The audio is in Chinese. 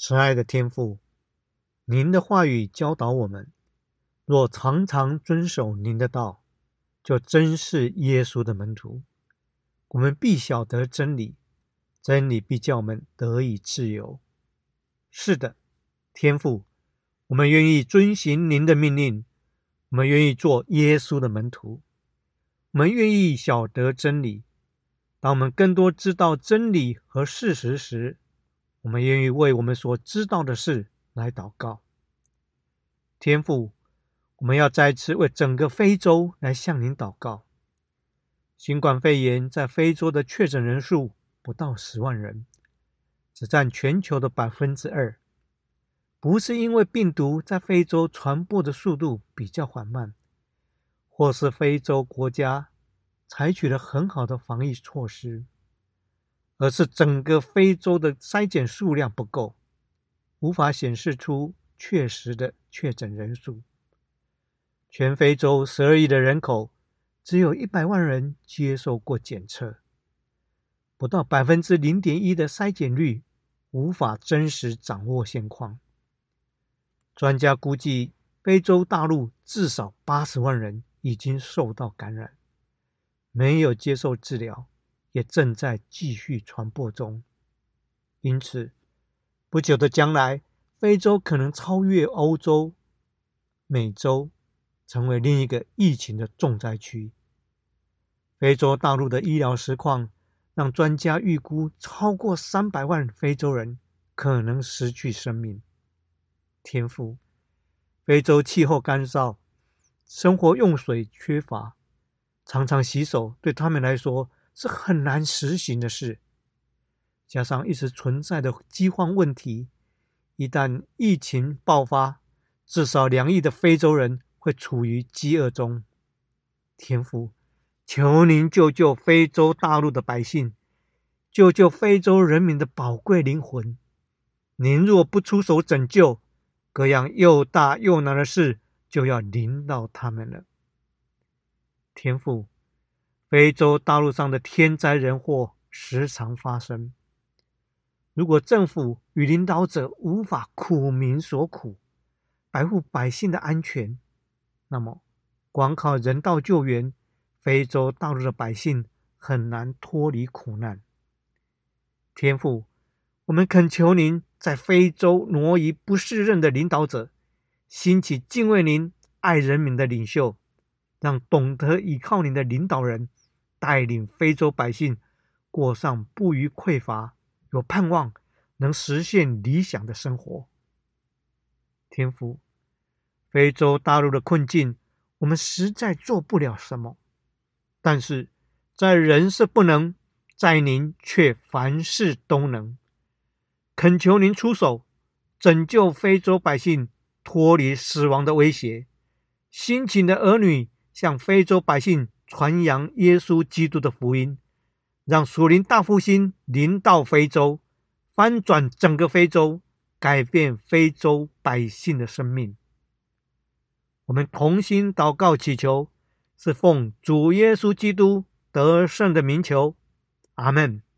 慈爱的天父，您的话语教导我们，若常常遵守您的道，就真是耶稣的门徒。我们必晓得真理，真理必叫我们得以自由。是的，天父，我们愿意遵行您的命令，我们愿意做耶稣的门徒，我们愿意晓得真理。当我们更多知道真理和事实时，我们愿意为我们所知道的事来祷告。天父，我们要再次为整个非洲来向您祷告。新冠肺炎在非洲的确诊人数不到10万人，只占全球的2%。不是因为病毒在非洲传播的速度比较缓慢，或是非洲国家采取了很好的防疫措施，而是整个非洲的筛检数量不够，无法显示出确实的确诊人数。全非洲12亿的人口，只有100万人接受过检测，不到0.1%的筛检率，无法真实掌握现况。专家估计，非洲大陆至少80万人已经受到感染，没有接受治疗，也正在继续传播中。因此，不久的将来，非洲可能超越欧洲、美洲，成为另一个疫情的重灾区。非洲大陆的医疗实况让专家预估超过300万非洲人可能失去生命。天父，非洲气候干燥，生活用水缺乏，常常洗手对他们来说是很难实行的事。加上一直存在的饥荒问题，一旦疫情爆发，至少2亿的非洲人会处于饥饿中。天父，求您救救非洲大陆的百姓，救救非洲人民的宝贵灵魂。您若不出手拯救，各样又大又难的事就要临到他们了。天父，非洲大陆上的天灾人祸时常发生，如果政府与领导者无法苦民所苦，保护百姓的安全，那么光靠人道救援，非洲大陆的百姓很难脱离苦难。天父，我们恳求您在非洲挪移不适任的领导者，兴起敬畏您、爱人民的领袖，让懂得依靠您的领导人带领非洲百姓过上不虞匮乏、有盼望、能实现理想的生活。天父，非洲大陆的困境，我们实在做不了什么，但是在人是不能，在您却凡事都能。恳求您出手，拯救非洲百姓脱离死亡的威胁，兴起的儿女向非洲百姓传扬耶稣基督的福音，让属灵大复兴临到非洲，翻转整个非洲，改变非洲百姓的生命。我们同心祷告祈求，是奉主耶稣基督得胜的名求，阿们。